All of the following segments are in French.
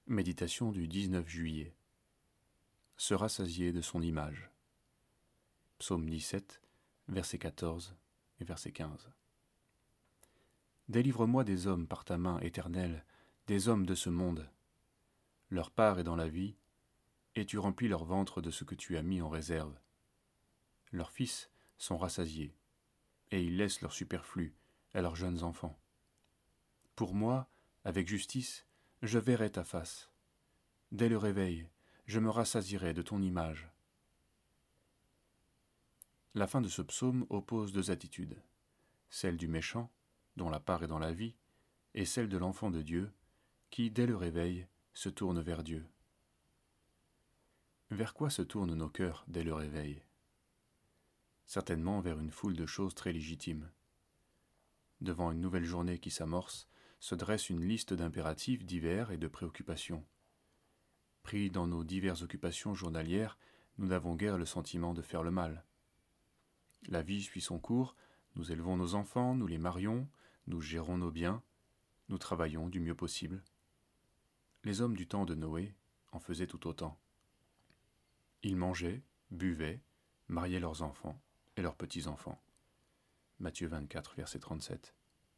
Méditation du 19 juillet. Se rassasier de son image. Psaume 17, versets 14 et verset 15. Délivre-moi des hommes par ta main éternelle, des hommes de ce monde. Leur part est dans la vie, et tu remplis leur ventre de ce que tu as mis en réserve. Leurs fils sont rassasiés, et ils laissent leur superflu à leurs jeunes enfants. Pour moi, avec justice, je verrai ta face. Dès le réveil, je me rassasierai de ton image. La fin de ce psaume oppose deux attitudes, celle du méchant, dont la part est dans la vie, et celle de l'enfant de Dieu, qui, dès le réveil, se tourne vers Dieu. Vers quoi se tournent nos cœurs dès le réveil? Certainement vers une foule de choses très légitimes. Devant une nouvelle journée qui s'amorce, se dresse une liste d'impératifs divers et de préoccupations. Pris dans nos diverses occupations journalières, nous n'avons guère le sentiment de faire le mal. La vie suit son cours, nous élevons nos enfants, nous les marions, nous gérons nos biens, nous travaillons du mieux possible. Les hommes du temps de Noé en faisaient tout autant. Ils mangeaient, buvaient, mariaient leurs enfants et leurs petits-enfants. Matthieu 24, verset 37.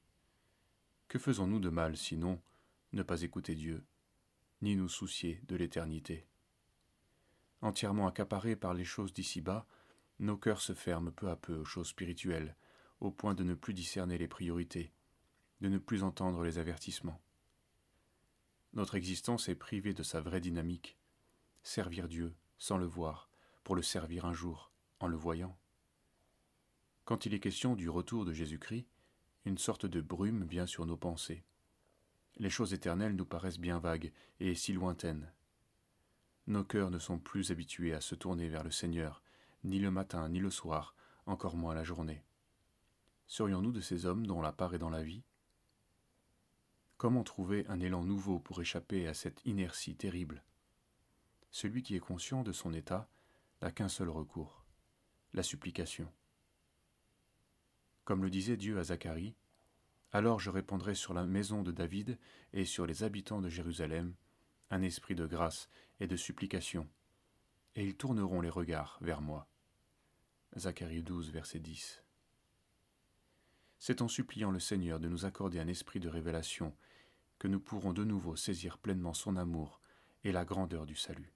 Que faisons-nous de mal sinon ne pas écouter Dieu, ni nous soucier de l'éternité? Entièrement accaparés par les choses d'ici-bas, nos cœurs se ferment peu à peu aux choses spirituelles, au point de ne plus discerner les priorités, de ne plus entendre les avertissements. Notre existence est privée de sa vraie dynamique, servir Dieu sans le voir, pour le servir un jour, en le voyant. Quand il est question du retour de Jésus-Christ, une sorte de brume vient sur nos pensées. Les choses éternelles nous paraissent bien vagues et si lointaines. Nos cœurs ne sont plus habitués à se tourner vers le Seigneur, ni le matin, ni le soir, encore moins la journée. Serions-nous de ces hommes dont la part est dans la vie? Comment trouver un élan nouveau pour échapper à cette inertie terrible? Celui qui est conscient de son état n'a qu'un seul recours, la supplication. Comme le disait Dieu à Zacharie, « Alors je répandrai sur la maison de David et sur les habitants de Jérusalem un esprit de grâce et de supplication, et ils tourneront les regards vers moi. » Zacharie 12, verset 10. C'est en suppliant le Seigneur de nous accorder un esprit de révélation que nous pourrons de nouveau saisir pleinement son amour et la grandeur du salut.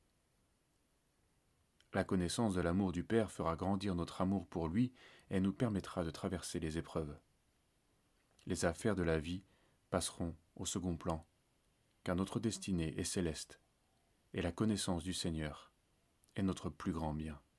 La connaissance de l'amour du Père fera grandir notre amour pour lui et nous permettra de traverser les épreuves. Les affaires de la vie passeront au second plan, car notre destinée est céleste, et la connaissance du Seigneur est notre plus grand bien.